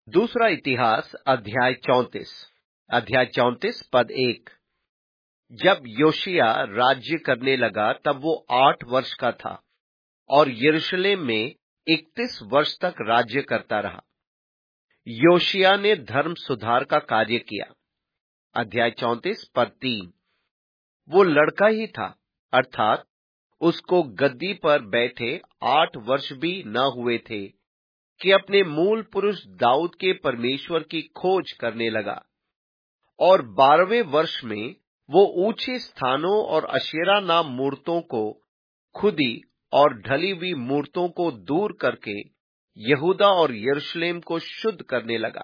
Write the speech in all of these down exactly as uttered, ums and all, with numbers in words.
दूसरा इतिहास अध्याय चौंतीस अध्याय चौंतीस पद एक। जब योशिया राज्य करने लगा तब वो आठ वर्ष का था और यरूशलेम में इकतीस वर्ष तक राज्य करता रहा। योशिया ने धर्म सुधार का कार्य किया। अध्याय चौंतीस पद तीन। वो लड़का ही था, अर्थात उसको गद्दी पर बैठे आठ वर्ष भी न हुए थे कि अपने मूल पुरुष दाऊद के परमेश्वर की खोज करने लगा। और बारहवें वर्ष में वो ऊंचे स्थानों और अशेरा नाम मूर्तों को, खुदी और ढली हुई मूर्तों को दूर करके यहूदा और यरूशलेम को शुद्ध करने लगा।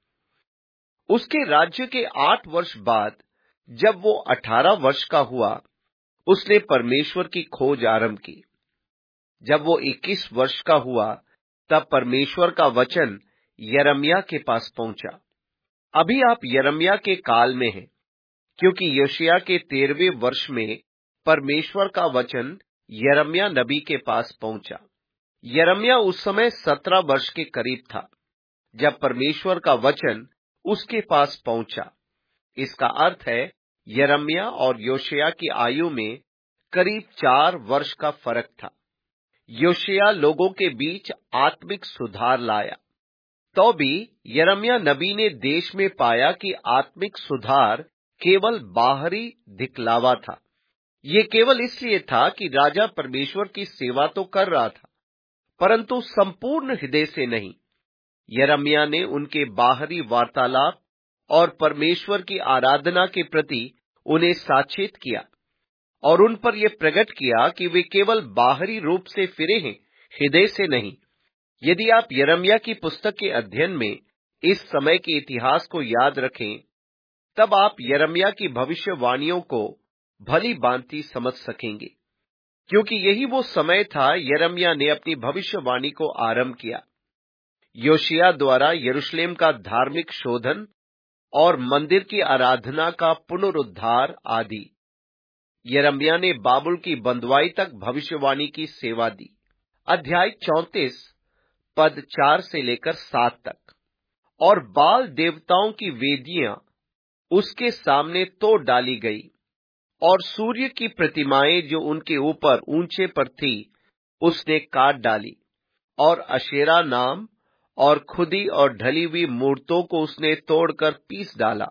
उसके राज्य के आठ वर्ष बाद जब वो अठारह वर्ष का हुआ, उसने परमेश्वर की खोज आरंभ की। जब वो इक्कीस वर्ष का हुआ तब परमेश्वर का वचन यिर्मयाह के पास पहुंचा। अभी आप यिर्मयाह के काल में हैं, क्योंकि योशिय्याह के तेरहवें वर्ष में परमेश्वर का वचन यिर्मयाह नबी के पास पहुंचा। यिर्मयाह उस समय सत्रह वर्ष के करीब था जब परमेश्वर का वचन उसके पास पहुंचा। इसका अर्थ है यिर्मयाह और योशिय्याह की आयु में करीब चार वर्ष का फर्क था। योशिय्याह लोगों के बीच आत्मिक सुधार लाया, तो भी यिर्मयाह नबी ने देश में पाया कि आत्मिक सुधार केवल बाहरी दिखलावा था। ये केवल इसलिए था कि राजा परमेश्वर की सेवा तो कर रहा था, परंतु संपूर्ण हृदय से नहीं। यिर्मयाह ने उनके बाहरी वार्तालाप और परमेश्वर की आराधना के प्रति उन्हें साचेत किया और उन पर यह प्रकट किया कि वे केवल बाहरी रूप से फिरे हैं, हृदय से नहीं। यदि आप यिर्मयाह की पुस्तक के अध्ययन में इस समय के इतिहास को याद रखें, तब आप यिर्मयाह की भविष्यवाणियों को भली भांति समझ सकेंगे, क्योंकि यही वो समय था यिर्मयाह ने अपनी भविष्यवाणी को आरंभ किया। योशिय्याह द्वारा यरूशलेम का धार्मिक शोधन और मंदिर की आराधना का पुनरुद्धार आदि। यिर्मयाह ने बाबुल की बंधुआई तक भविष्यवाणी की सेवा दी। अध्याय चौंतीस पद चार से लेकर सात तक। और बाल देवताओं की वेदियां उसके सामने तोड़ डाली गई और सूर्य की प्रतिमाएं जो उनके ऊपर ऊंचे पर थी उसने काट डाली, और अशेरा नाम और खुदी और ढली हुई मूर्तों को उसने तोड़कर पीस डाला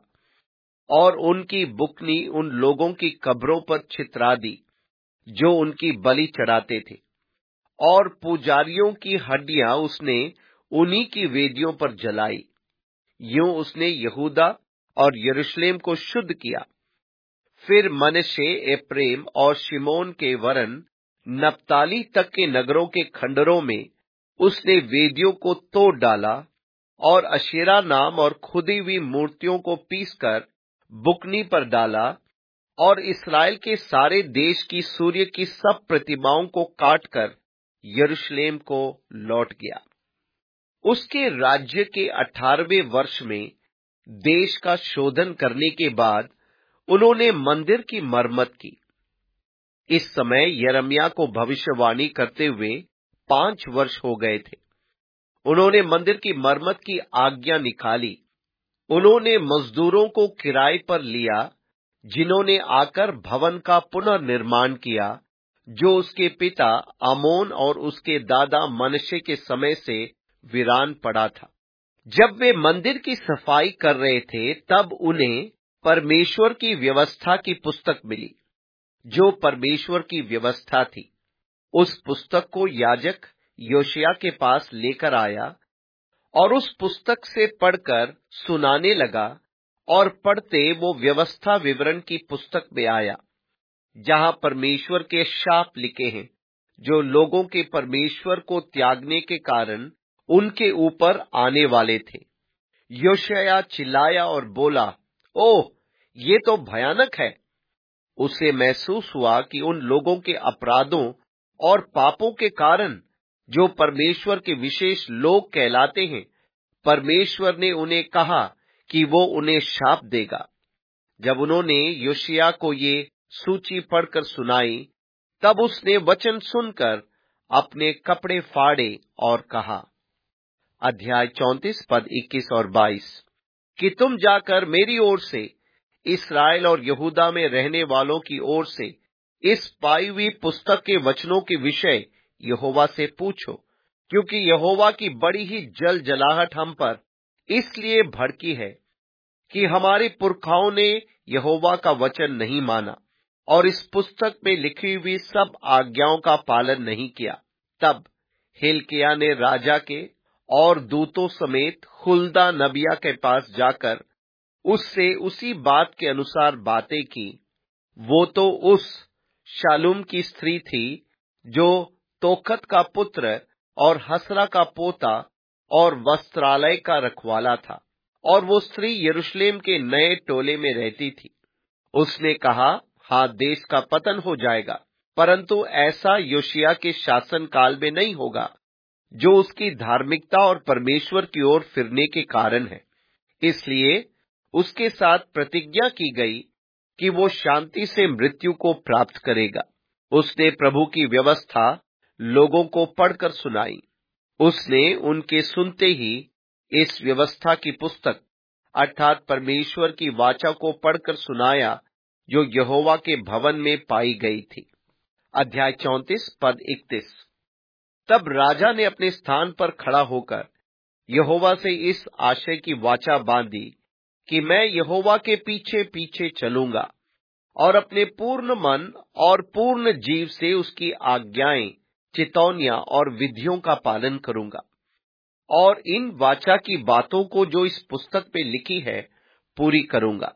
और उनकी बुकनी उन लोगों की कब्रों पर छितरा दी जो उनकी बलि चढ़ाते थे, और पुजारियों की हड्डियां उसने उन्हीं की वेदियों पर जलाई। यूं उसने यहूदा और यरूशलेम को शुद्ध किया। फिर मनश्शे, एप्रैम और शिमोन के वरन नप्ताली तक के नगरों के खंडरों में उसने वेदियों को तोड़ डाला और अशेरा नाम और खुदी हुई मूर्तियों को पीसकर बुकनी पर डाला, और इस्राएल के सारे देश की सूर्य की सब प्रतिमाओं को काटकर यरूशलेम को लौट गया। उसके राज्य के अठारहवें वर्ष में देश का शोधन करने के बाद उन्होंने मंदिर की मरम्मत की। इस समय यिर्मयाह को भविष्यवाणी करते हुए पांच वर्ष हो गए थे। उन्होंने मंदिर की मरम्मत की आज्ञा निकाली। उन्होंने मजदूरों को किराए पर लिया जिन्होंने आकर भवन का पुनर्निर्माण किया, जो उसके पिता आमोन और उसके दादा मनश्शे के समय से वीरान पड़ा था। जब वे मंदिर की सफाई कर रहे थे तब उन्हें परमेश्वर की व्यवस्था की पुस्तक मिली, जो परमेश्वर की व्यवस्था थी। उस पुस्तक को याजक योशिय्याह के पास लेकर आया और उस पुस्तक से पढ़कर सुनाने लगा, और पढ़ते वो व्यवस्था विवरण की पुस्तक में आया जहां परमेश्वर के शाप लिखे हैं, जो लोगों के परमेश्वर को त्यागने के कारण उनके ऊपर आने वाले थे। योशिय्याह चिल्लाया और बोला, ओह, ये तो भयानक है। उसे महसूस हुआ कि उन लोगों के अपराधों और पापों के कारण, जो परमेश्वर के विशेष लोग कहलाते हैं, परमेश्वर ने उन्हें कहा कि वो उन्हें शाप देगा। जब उन्होंने योशिय्याह को ये सूची पढ़कर सुनाई, तब उसने वचन सुनकर अपने कपड़े फाड़े और कहा। अध्याय चौंतीस पद इक्कीस और बाईस, कि तुम जाकर मेरी ओर से इस्राएल और यहूदा में रहने वालों की ओर से इस पाई हुई पुस्तक के वचनों के विषय यहोवा से पूछो, क्योंकि यहोवा की बड़ी ही जल जलाहट हम पर इसलिए भड़की है कि हमारे पुरखाओं ने यहोवा का वचन नहीं माना और इस पुस्तक में लिखी हुई सब आज्ञाओं का पालन नहीं किया। तब हिल्किय्याह ने राजा के और दूतों समेत हुल्दा नबिया के पास जाकर उससे उसी बात के अनुसार बातें की। वो तो उस शालूम की स्त्री थी जो तोखत का पुत्र और हसरा का पोता और वस्त्रालय का रखवाला था, और वो स्त्री यरूशलेम के नए टोले में रहती थी। उसने कहा, हाँ, देश का पतन हो जाएगा, परंतु ऐसा योशिय्याह के शासन काल में नहीं होगा, जो उसकी धार्मिकता और परमेश्वर की ओर फिरने के कारण है। इसलिए उसके साथ प्रतिज्ञा की गई कि वो शांति से मृत्यु को प्राप्त करेगा। उसने प्रभु की व्यवस्था लोगों को पढ़कर सुनाई। उसने उनके सुनते ही इस व्यवस्था की पुस्तक अर्थात परमेश्वर की वाचा को पढ़कर सुनाया, जो यहोवा के भवन में पाई गई थी। अध्याय चौंतीस पद इकतीस, तब राजा ने अपने स्थान पर खड़ा होकर यहोवा से इस आशय की वाचा बांधी कि मैं यहोवा के पीछे पीछे चलूंगा और अपने पूर्ण मन और पूर्ण जीव से उसकी आज्ञाएं, चितौनियां और विधियों का पालन करूंगा, और इन वाचा की बातों को जो इस पुस्तक में लिखी है पूरी करूंगा।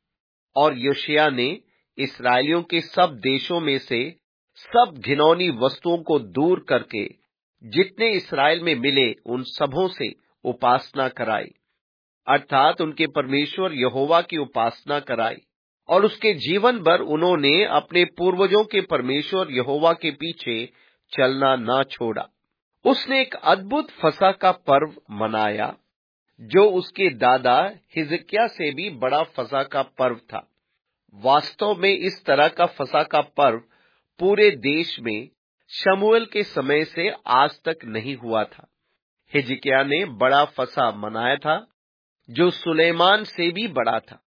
और योशिय्याह ने इस्राएलियों के सब देशों में से सब घिनौनी वस्तुओं को दूर करके जितने इस्राएल में मिले उन सबों से उपासना कराई, अर्थात उनके परमेश्वर यहोवा की उपासना कराई, और उसके जीवन भर उन्होंने अपने पूर्वजों के परमेश्वर यहोवा के पीछे चलना न छोड़ा। उसने एक अद्भुत फसह का पर्व मनाया, जो उसके दादा हिजकिय्याह से भी बड़ा फसह का पर्व था। वास्तव में इस तरह का फसह का पर्व पूरे देश में शमूएल के समय से आज तक नहीं हुआ था। हिजकिय्याह ने बड़ा फसह मनाया था, जो सुलेमान से भी बड़ा था।